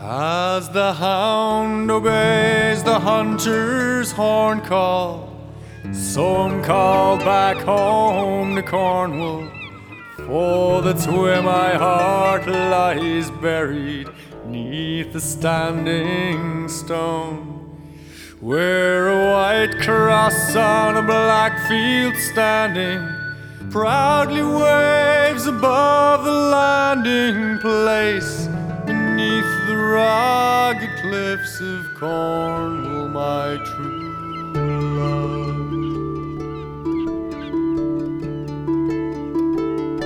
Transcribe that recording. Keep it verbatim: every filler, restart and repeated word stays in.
As the hound obeys the hunter's horn call, so I'm called back home to Cornwall, for that's where my heart lies buried, neath the standing stone, where a white cross on a black field standing proudly waves above the landing place. Beneath the rugged cliffs of Cornwall, my true love